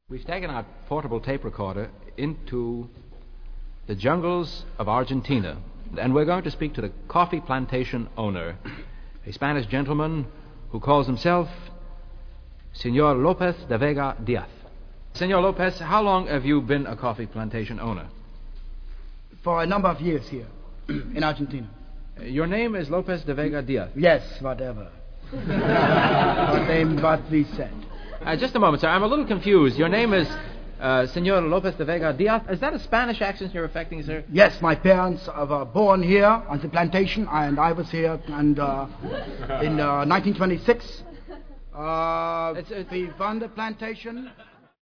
We've taken our portable tape recorder into the jungles of Argentina, and we're going to speak to the coffee plantation owner, a Spanish gentleman who calls himself Senor Lopez de Vega Diaz. Senor Lopez, how long have you been a coffee plantation owner? For a number of years here in Argentina. Your name is Lopez de Vega Diaz? Yes, whatever. What we said. Just a moment, sir. I'm a little confused. Your name is Senor Lopez de Vega Diaz. Is that a Spanish accent you're affecting, sir? Yes, my parents were born here on the plantation, and I was here in 1926. We won the plantation.